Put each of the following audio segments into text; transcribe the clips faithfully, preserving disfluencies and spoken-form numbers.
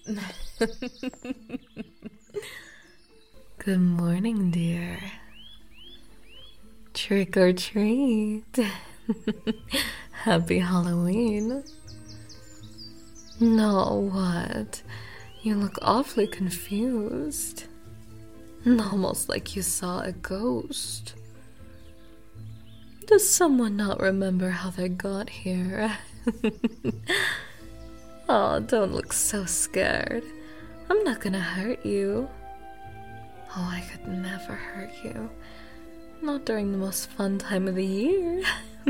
Good morning, dear. Trick or treat. Happy Halloween. No, what? You look awfully confused. Almost like you saw a ghost. Does someone not remember how they got here? Oh, don't look so scared. I'm not gonna hurt you. Oh, I could never hurt you. Not during the most fun time of the year.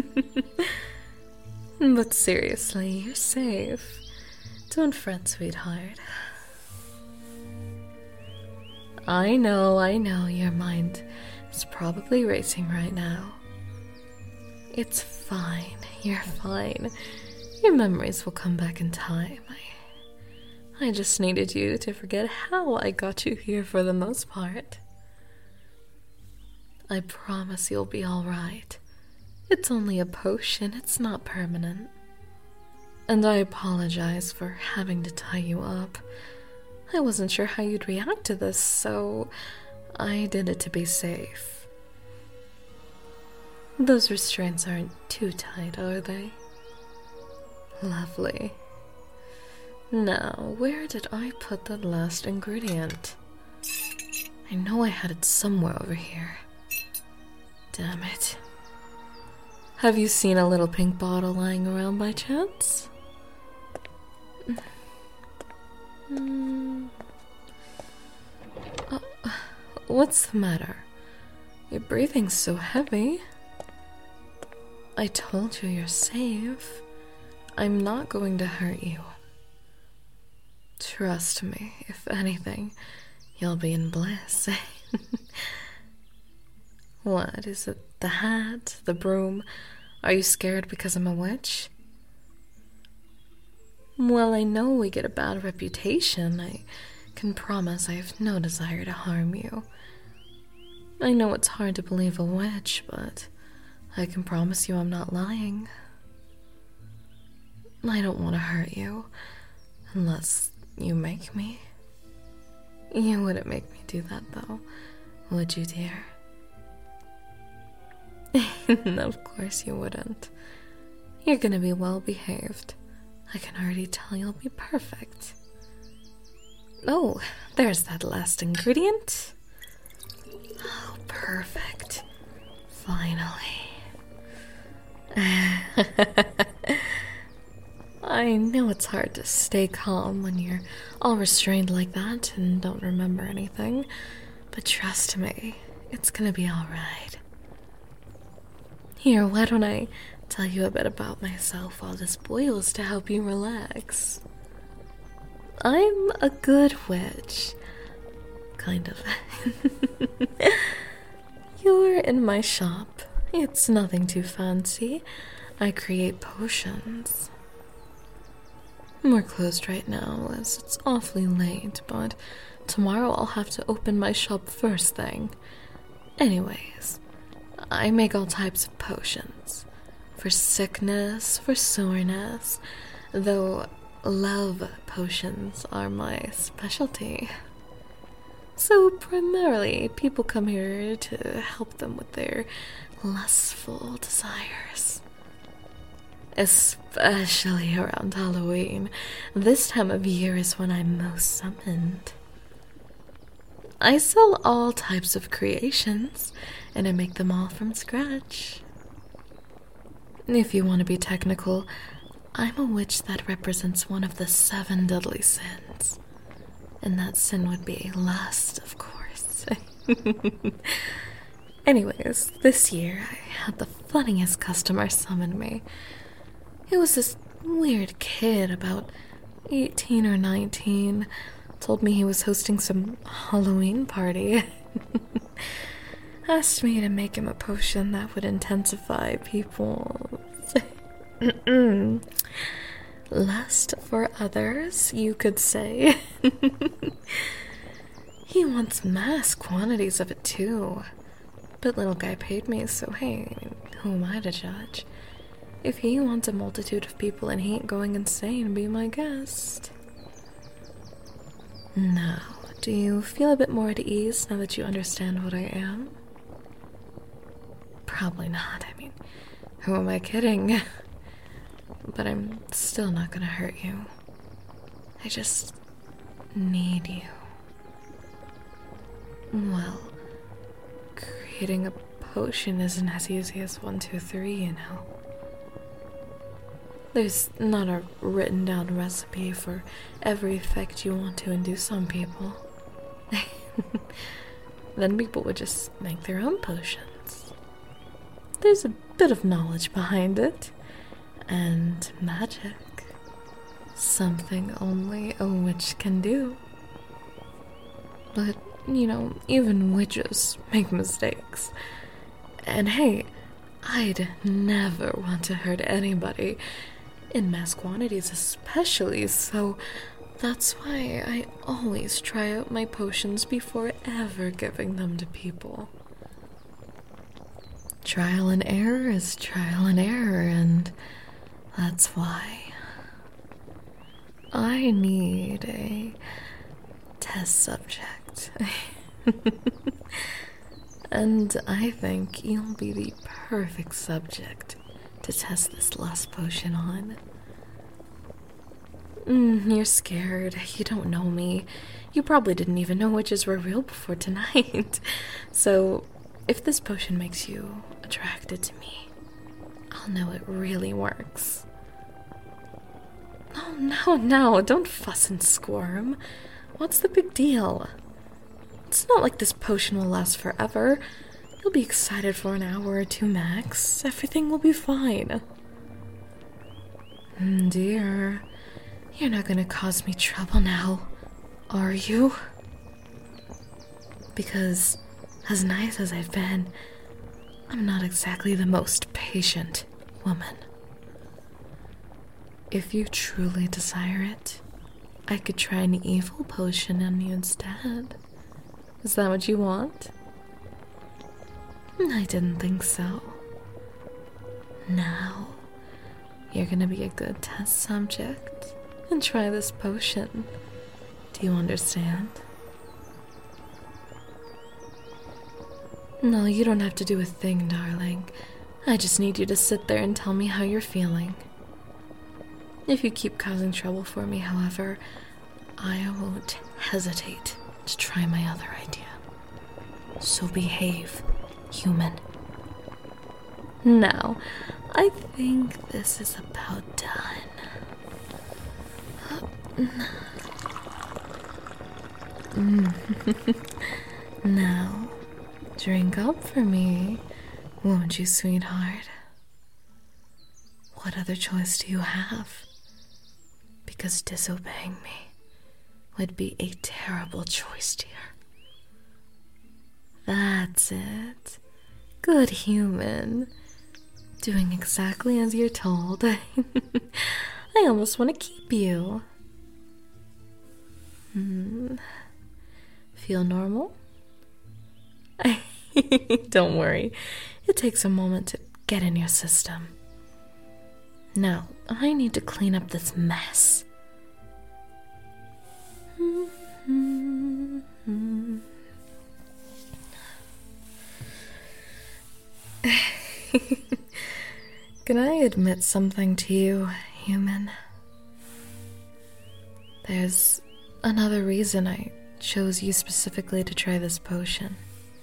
But seriously, you're safe. Don't fret, sweetheart. I know, I know, your mind is probably racing right now. It's fine, you're fine. Your memories will come back in time. I, I just needed you to forget how I got you here for the most part. I promise you'll be alright. It's only a potion, it's not permanent. And I apologize for having to tie you up. I wasn't sure how you'd react to this, so I did it to be safe. Those restraints aren't too tight, are they? Lovely. Now, where did I put that last ingredient? I know I had it somewhere over here. Damn it. Have you seen a little pink bottle lying around by chance? Mm. Oh, what's the matter? Your breathing's so heavy. I told you you're safe. I'm not going to hurt you. Trust me, if anything, you'll be in bliss. What, is it the hat, the broom? Are you scared because I'm a witch? Well, I know we get a bad reputation. I can promise I have no desire to harm you. I know it's hard to believe a witch, but I can promise you I'm not lying. I don't want to hurt you, unless you make me. You wouldn't make me do that, though, would you, dear? Of course you wouldn't. You're gonna be well behaved. I can already tell you'll be perfect. Oh, there's that last ingredient. Oh, perfect. Finally. I know it's hard to stay calm when you're all restrained like that and don't remember anything, but trust me, it's gonna be alright. Here, why don't I tell you a bit about myself while this boils to help you relax? I'm a good witch. Kind of. You're in my shop. It's nothing too fancy. I create potions. We're closed right now as it's awfully late, but tomorrow I'll have to open my shop first thing. Anyways, I make all types of potions. For sickness, for soreness, though love potions are my specialty. So primarily, people come here to help them with their lustful desires. Especially around Halloween. This time of year is when I'm most summoned. I sell all types of creations, and I make them all from scratch. If you want to be technical, I'm a witch that represents one of the seven deadly sins. And that sin would be lust, of course. Anyways, this year I had the funniest customer summon me. It was this weird kid, about eighteen or nineteen, told me he was hosting some Halloween party. Asked me to make him a potion that would intensify people's lust for others, you could say. He wants mass quantities of it too. But little guy paid me, so hey, who am I to judge? If he wants a multitude of people and he ain't going insane, be my guest. Now, do you feel a bit more at ease now that you understand what I am? Probably not. I mean, who am I kidding? But I'm still not gonna hurt you. I just need you. Well, creating a potion isn't as easy as one, two, three, you know. There's not a written down recipe for every effect you want to induce on people. Then people would just make their own potions. There's a bit of knowledge behind it, and magic. Something only a witch can do. But, you know, even witches make mistakes. And hey, I'd never want to hurt anybody, in mass quantities especially, so that's why I always try out my potions before ever giving them to people. Trial and error is trial and error, and that's why I need a test subject. And I think you'll be the perfect subject to test this last potion on. Mm, you're scared. You don't know me. You probably didn't even know witches were real before tonight. So, if this potion makes you attracted to me, I'll know it really works. No, no, no, don't fuss and squirm. What's the big deal? It's not like this potion will last forever. You'll be excited for an hour or two max. Everything will be fine. Mm, dear, you're not gonna cause me trouble now, are you? Because, as nice as I've been, I'm not exactly the most patient woman. If you truly desire it, I could try an evil potion on you instead. Is that what you want? I didn't think so. Now, you're gonna be a good test subject and try this potion. Do you understand? No, you don't have to do a thing, darling. I just need you to sit there and tell me how you're feeling. If you keep causing trouble for me, however, I won't hesitate to try my other idea. So behave, human. Now, I think this is about done. Now, drink up for me, won't you, sweetheart? What other choice do you have? Because disobeying me would be a terrible choice, dear. That's it. Good human. Doing exactly as you're told. I almost want to keep you. Hmm. Feel normal? Don't worry. It takes a moment to get in your system. Now, I need to clean up this mess. Can I admit something to you, human? There's another reason I chose you specifically to try this potion.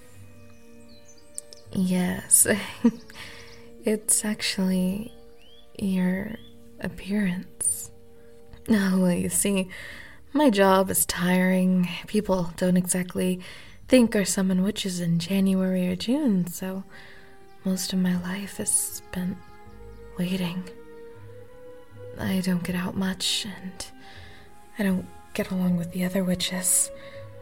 Yes, it's actually your appearance. Oh, well, you see, my job is tiring. People don't exactly think or summon witches in January or June, so most of my life is spent waiting. I don't get out much, and I don't get along with the other witches.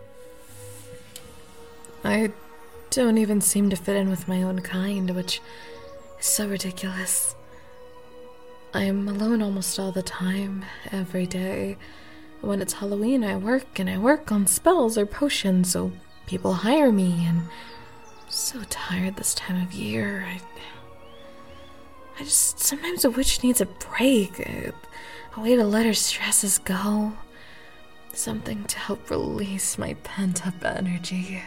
I don't even seem to fit in with my own kind, which is so ridiculous. I'm alone almost all the time, every day. When it's Halloween, I work, and I work on spells or potions, so people hire me, and I'm so tired this time of year. I, I just, sometimes a witch needs a break, a, a way to let her stresses go. Something to help release my pent-up energy.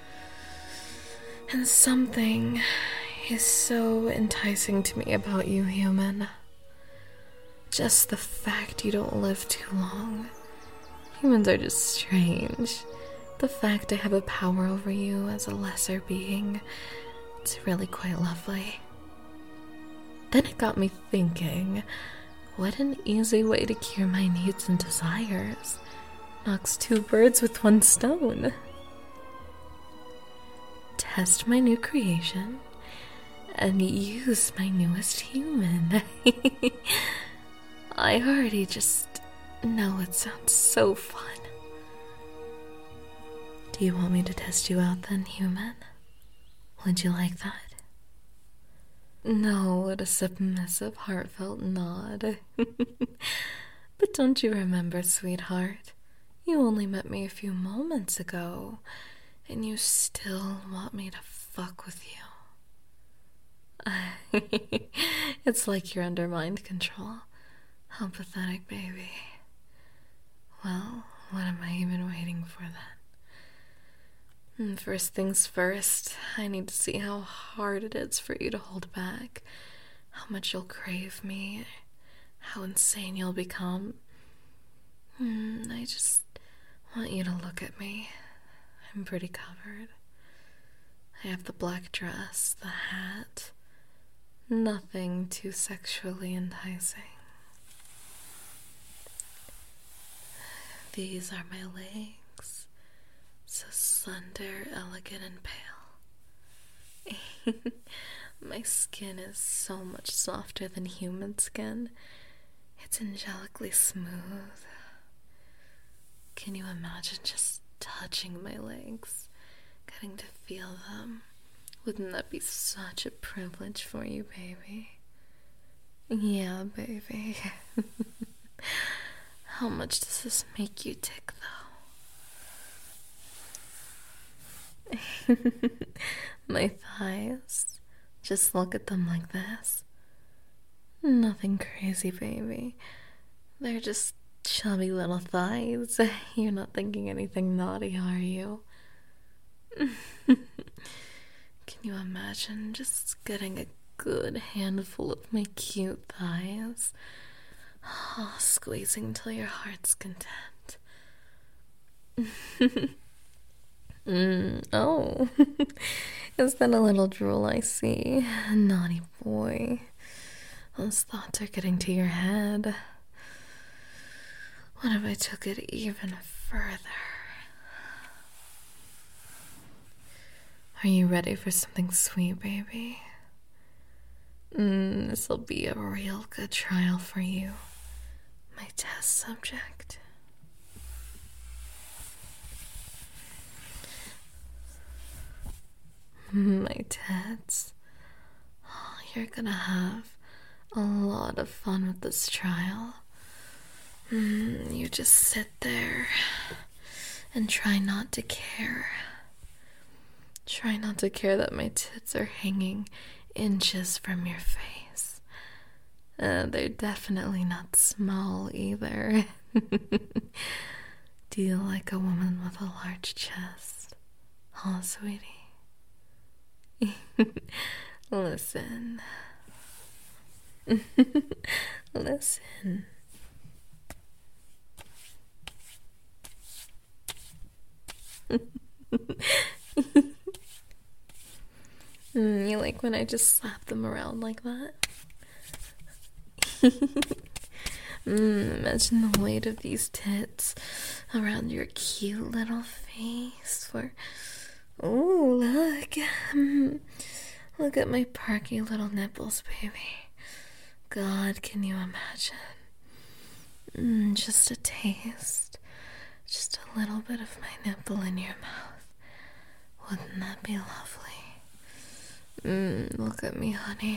And something is so enticing to me about you, human. Just the fact you don't live too long. Humans are just strange. The fact I have a power over you as a lesser being, it's really quite lovely. Then it got me thinking, what an easy way to cure my needs and desires. Knocks two birds with one stone. Test my new creation and use my newest human. I already just know it sounds so fun. Do you want me to test you out then, human? Would you like that? No, a submissive, heartfelt nod. But don't you remember, sweetheart? You only met me a few moments ago, and you still want me to fuck with you. It's like you're under mind control. How pathetic, baby. Well, what am I even waiting for then? First things first, I need to see how hard it is for you to hold back, how much you'll crave me, how insane you'll become. I just want you to look at me. I'm pretty covered. I have the black dress, the hat. Nothing too sexually enticing. These are my legs. So slender, elegant, and pale. My skin is so much softer than human skin. It's angelically smooth. Can you imagine just touching my legs, getting to feel them? Wouldn't that be such a privilege for you, baby? Yeah, baby. How much does this make you tick, though? My thighs. Just look at them like this. Nothing crazy, baby. They're just chubby little thighs. You're not thinking anything naughty, are you? Can you imagine just getting a good handful of my cute thighs? Oh, squeezing till your heart's content. mm, oh, is that a little drool I see? Naughty boy. Those thoughts are getting to your head. What if I took it even further? Are you ready for something sweet, baby? Mm, this'll be a real good trial for you, my test subject. My tits. Oh, you're gonna have a lot of fun with this trial. Mm, you just sit there and try not to care. Try not to care that my tits are hanging inches from your face. Uh, they're definitely not small either. Do you like a woman with a large chest? Oh, sweetie. Listen. Listen. mm, you like when I just slap them around like that? mm, imagine the weight of these tits around your cute little face. For oh, look. Mm, look at my perky little nipples, baby. God, can you imagine? Mm, just a taste. Just a little bit of my nipple in your mouth. Wouldn't that be lovely? Mm, look at me, honey.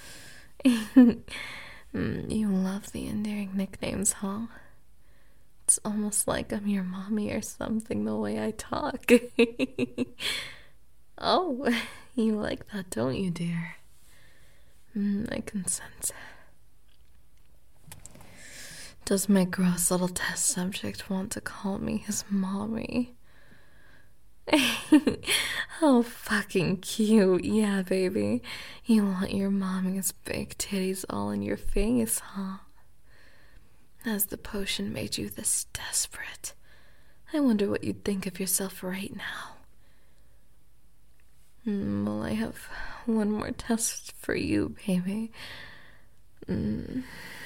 mm, you love the endearing nicknames, huh? It's almost like I'm your mommy or something, the way I talk. Oh, you like that, don't you, dear? Mm, I can sense it. Does my gross little test subject want to call me his mommy? How fucking cute. Yeah, baby. You want your mommy's big titties all in your face, huh? Has the potion made you this desperate? I wonder what you'd think of yourself right now. Mm, well, I have one more test for you, baby. Mm.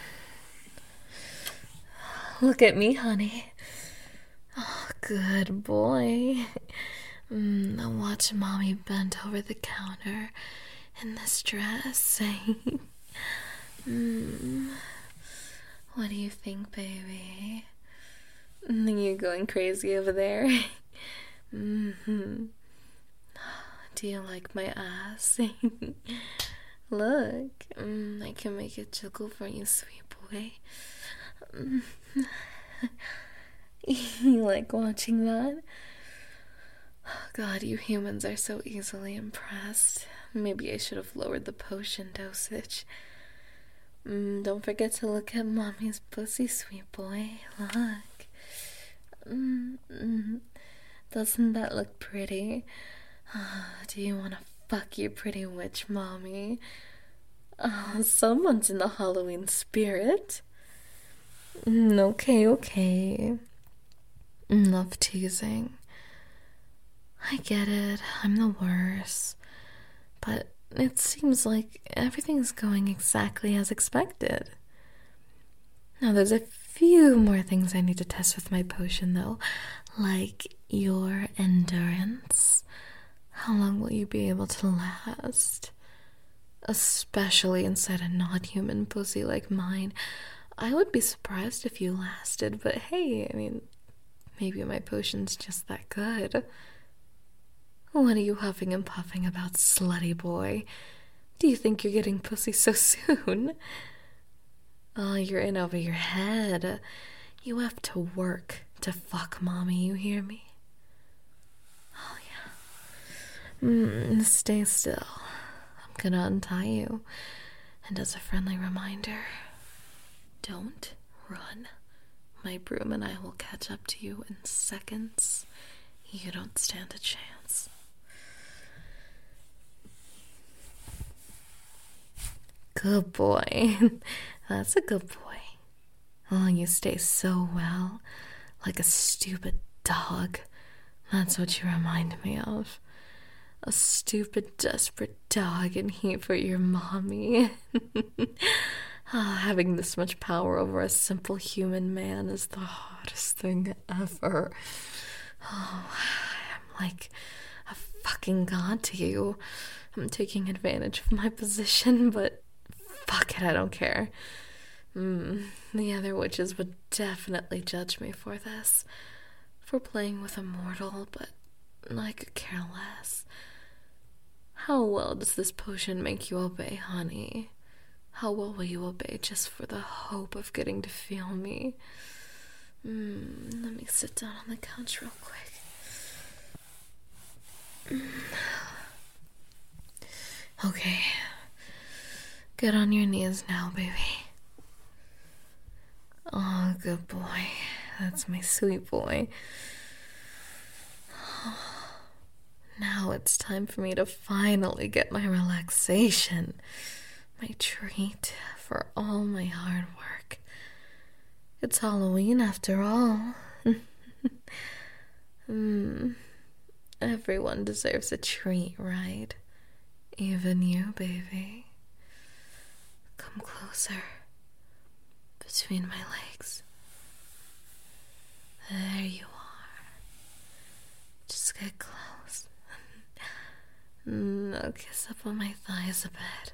Look at me, honey. Oh, good boy. Mm, now watch mommy bent over the counter in this dress, saying, mm, what do you think, baby? Mm, you're going crazy over there. Mm-hmm. Do you like my ass? Look, mm, I can make it jiggle for you, sweet boy. Mm. You like watching that? God, you humans are so easily impressed. Maybe I should have lowered the potion dosage. Mm, don't forget to look at mommy's pussy, sweet boy. Look. Mm, mm. Doesn't that look pretty? Oh, do you want to fuck your pretty witch, mommy? Oh, someone's in the Halloween spirit. Mm, okay, okay. Enough teasing. I get it, I'm the worst. But it seems like everything's going exactly as expected. Now, there's a few more things I need to test with my potion, though. Like your endurance. How long will you be able to last? Especially inside a non-human pussy like mine. I would be surprised if you lasted, but hey, I mean, maybe my potion's just that good. What are you huffing and puffing about, slutty boy? Do you think you're getting pussy so soon? Oh, you're in over your head. You have to work to fuck mommy, you hear me? Oh, yeah. Mm, stay still. I'm gonna untie you. And as a friendly reminder, don't run. My broom and I will catch up to you in seconds. You don't stand a chance. Good boy. That's a good boy. Oh, you stay so well. Like a stupid dog. That's what you remind me of. A stupid, desperate dog in here for your mommy. Oh, having this much power over a simple human man is the hottest thing ever. Oh, I'm like a fucking god to you. I'm taking advantage of my position, but fuck it, I don't care. Mm, the other witches would definitely judge me for this. For playing with a mortal, but I could care less. How well does this potion make you obey, honey? How well will you obey just for the hope of getting to feel me? Mm, let me sit down on the couch real quick. Mm. Okay. Get on your knees now, baby. Oh, good boy. That's my sweet boy. Now it's time for me to finally get my relaxation. My treat for all my hard work. It's Halloween after all. mm. Everyone deserves a treat, right? Even you, baby. Come closer. Between my legs. There you are. Just get close. Now kiss up on my thighs a bit.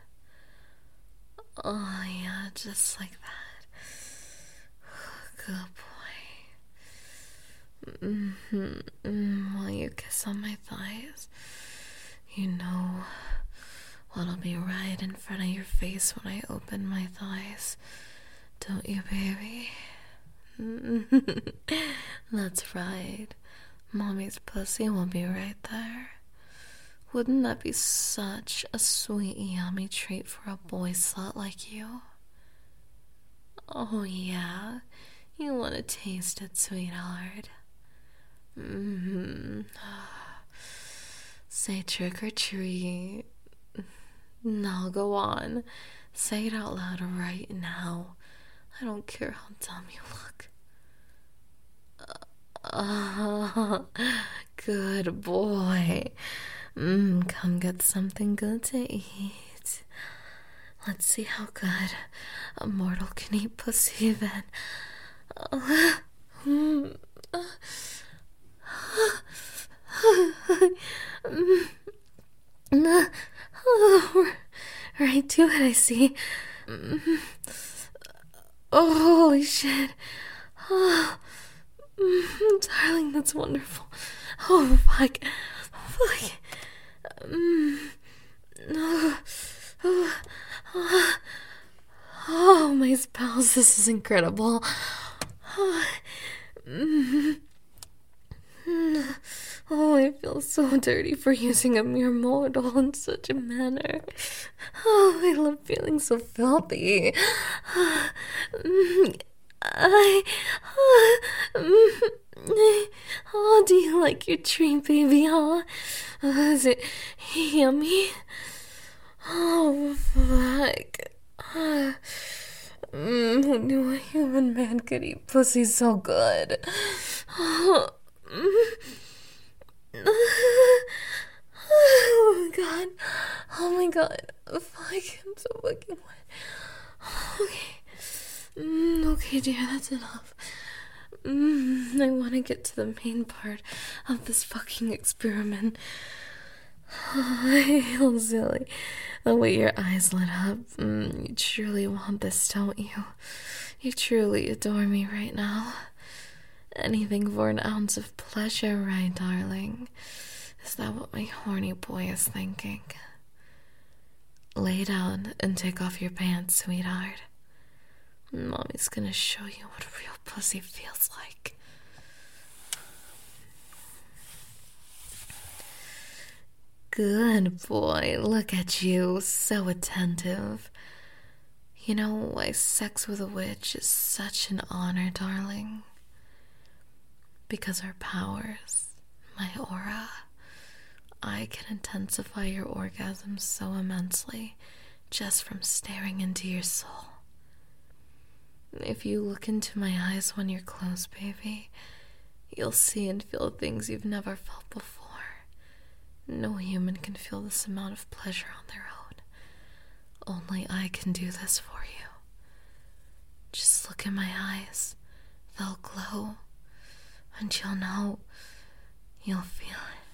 Oh yeah, just like that. Good boy. Mm-hmm. Mm, while you kiss on my thighs, you know what'll be right in front of your face when I open my thighs. Don't you, baby? That's right. Mommy's pussy will be right there. Wouldn't that be such a sweet, yummy treat for a boy slut like you? Oh, yeah. You want to taste it, sweetheart? Mm-hmm. Say trick or treat. Now go on. Say it out loud right now. I don't care how dumb you look. Uh, good boy. Mm, come get something good to eat. Let's see how good a mortal can eat pussy then. Uh, mm, uh, mm, uh, right to it, I see. Mm, oh, holy shit. Oh, mm, darling, that's wonderful. Oh, fuck. Fuck. Mm, oh, oh, oh, oh, my spouse, this is incredible. Oh, mm, oh, I feel so dirty for using a mere mortal in such a manner. Oh, I love feeling so filthy. I, oh, do you like your treat, baby, huh? Is it yummy? Oh, fuck. Mm, who knew a human man could eat pussy so good? Oh, oh my god. Oh my god. Fuck, I'm so fucking wet. Okay. Mm, okay, dear, that's enough. Mm, I want to get to the main part of this fucking experiment. Oh, I feel silly. The way your eyes lit up. Mm, you truly want this, don't you? You truly adore me right now. Anything for an ounce of pleasure, right, darling? Is that what my horny boy is thinking? Lay down and take off your pants, sweetheart. Mommy's gonna show you what real pussy feels like. Good boy, look at you, so attentive. You know why sex with a witch is such an honor, darling? Because her powers, my aura, I can intensify your orgasm so immensely just from staring into your soul. If you look into my eyes when you're closed, baby, you'll see and feel things you've never felt before. No human can feel this amount of pleasure on their own. Only I can do this for you. Just look in my eyes. They'll glow. And you'll know. You'll feel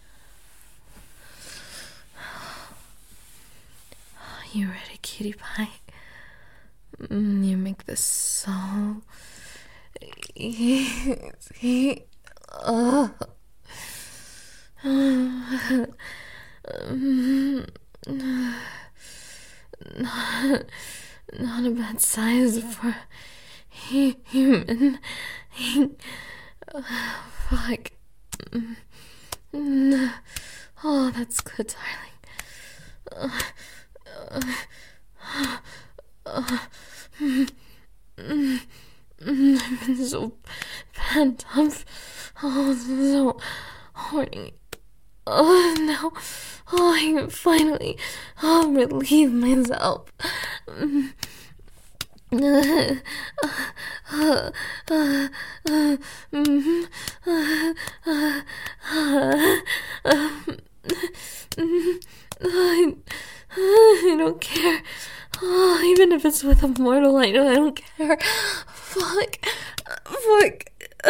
it. You ready, cutie pie? Mm, you make this so easy. Oh. Um, not, not a bad size for a human. Oh, fuck. Oh, that's good, darling. Uh, uh, uh, mm, mm, mm, I've been so pent up. Oh, so horny. Oh, no. Oh, I can finally oh, relieve myself. Mm. Uh, uh, uh, uh, mm, uh, uh, uh, um, mm, I, I don't care. Oh, even if it's with a mortal, I know I don't care. Fuck. Fuck.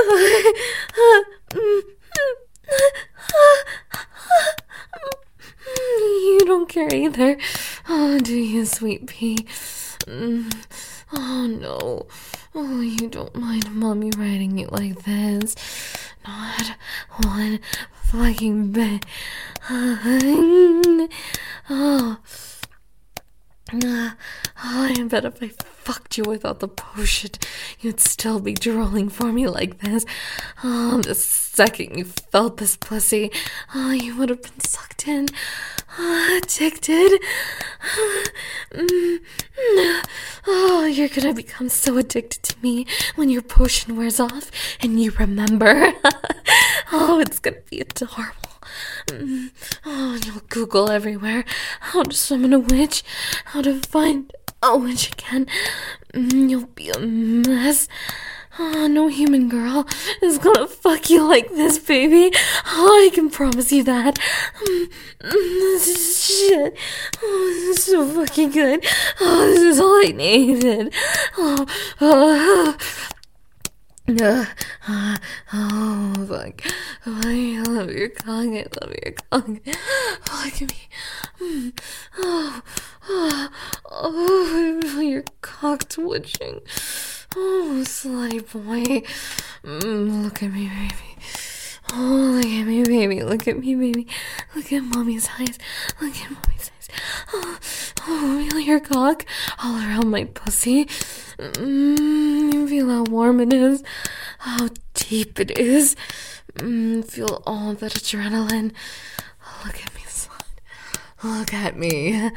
You don't care either. Oh, do you, sweet pea? Oh, no. Oh, you don't mind mommy riding you like this. Not one fucking bit. Oh. Uh, oh, I bet if I fucked you without the potion, you'd still be drooling for me like this. Oh, the second you felt this pussy, oh, you would have been sucked in, oh, addicted. Oh, you're gonna become so addicted to me when your potion wears off and you remember. Oh, it's gonna be adorable. Mm. Oh, and you'll Google everywhere how to summon a witch, how to find a witch again. Mm, you'll be a mess. Oh, no human girl is gonna fuck you like this, baby. Oh, I can promise you that. Mm, mm, this is shit. Oh, this is so fucking good. Oh, this is all I needed. Oh, oh, Uh, uh, oh, fuck. Oh, I love your cock. I love your cock. Oh, look at me. Mm. Oh, oh, oh, I feel your cock twitching. Oh, slutty boy. Mm, look at me, baby. Oh, look at me, baby. Look at me, baby. Look at mommy's eyes. Look at mommy's eyes. Oh, oh, feel your cock all around my pussy. Mm, you feel how warm it is, how deep it is. Mm, feel all that adrenaline. Oh, look at me, son. Look at me.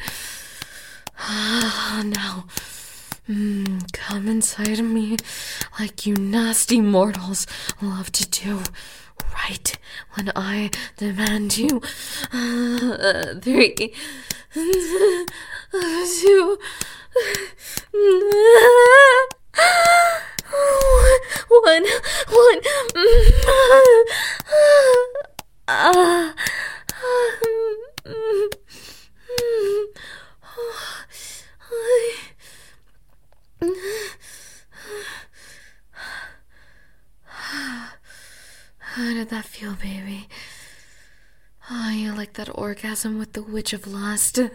Ah, now, mm, come inside of me like you nasty mortals love to do. Right when I demand you. Uh, three, two, one, one. Uh, How did that feel, baby? Oh, you like that orgasm with the Witch of Lust? Oh,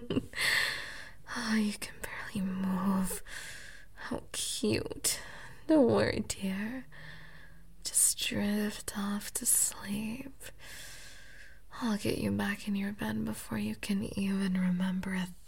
you can barely move. How cute. Don't worry, dear. Just drift off to sleep. I'll get you back in your bed before you can even remember a